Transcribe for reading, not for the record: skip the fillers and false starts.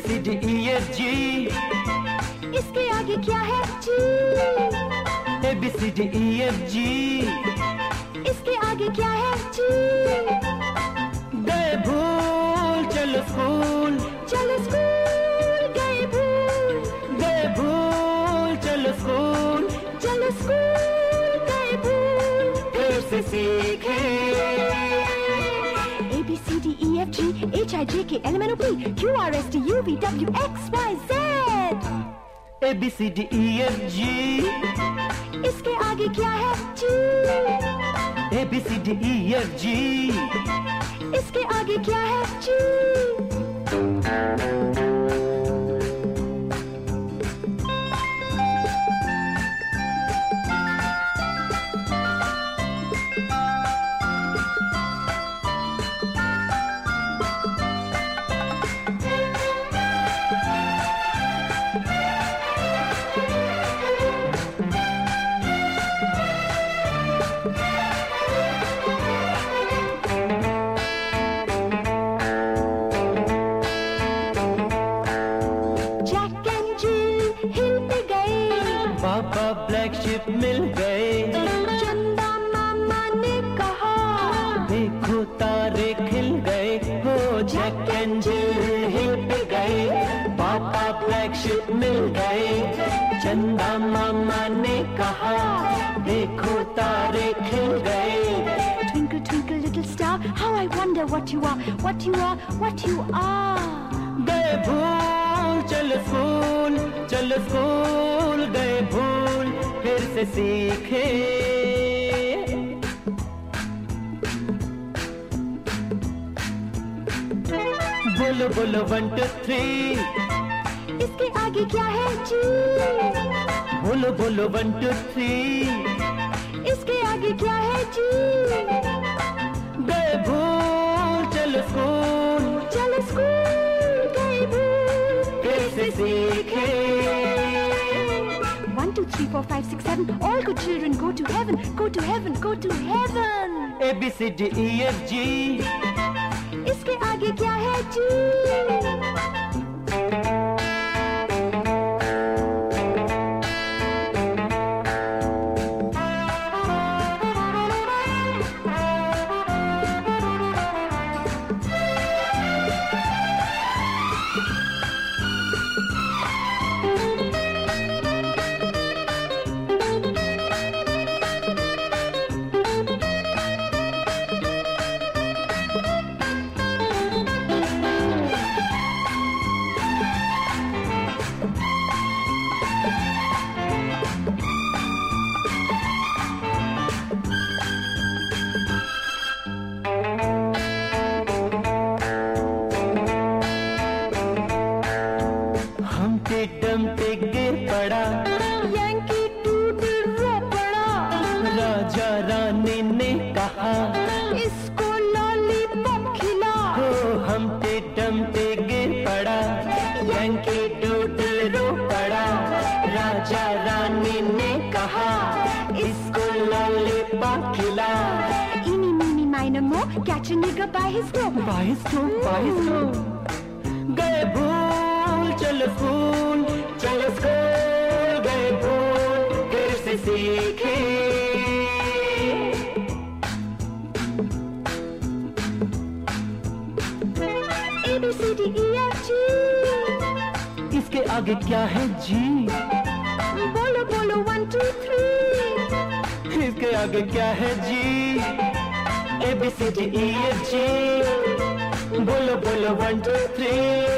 सी D E F G, इसके आगे क्या है जी? A B C D E F G, इसके आगे क्या है जी? गए भूल चलो स्कूल, चलो स्कूल गए भूल, गए भूल चलो स्कूल, चलो स्कूल गए भूल, फिर से सीखे A B C D E F G H I J K L M N O P Q R S T U V W X Y Z। A B C D E F G, इसके आगे क्या है जी? A B C D E F G, इसके आगे क्या है जी? पापा ब्लैक शिप मिल गए, चंदा मामा ने कहा देखो तारे खिल गए, हो जैक एंड जिल हिल पे गए, पापा ब्लैक शिप मिल गए, चंदा मामा ने कहा देखो तारे खिल गए। Twinkle twinkle little star, how I wonder what you are, what you are, what you are। गए भूल चलो स्कूल, चलो स्कूल गए भूल, फिर से सीखे बोलो बोलो 1 2 3, इसके आगे क्या है जी? बोलो बोलो 1 2 3, इसके आगे क्या है जी? गए भूल चलो स्कूल, चलो स्कूल गए भूल, फिर से सीखे 1 2 3 4 5 6 7 all good children go to heaven, go to heaven, go to heaven। A B C D E F G, इसके आगे क्या है जी? डमते गिर पड़ा, यंकी टूट रो पड़ा, राजा रानी ने कहा इसको लॉलीपॉप खिला, हो हमते डमते गिर पड़ा, यंकी टूट रो पड़ा, राजा रानी ने कहा इसको लॉलीपॉप खिला। Eeny meeny miny mo, catch a nigger by his toe, by his toe, by his toe। गए भूल चलो स्कूल, चलो स्कूल गए भूल, फिर से सीखे A B C D E F G, इसके आगे क्या है जी? बोलो बोलो 1 2 3, इसके आगे क्या है जी? A B C D E F G, बोलो बोलो 1 2 3।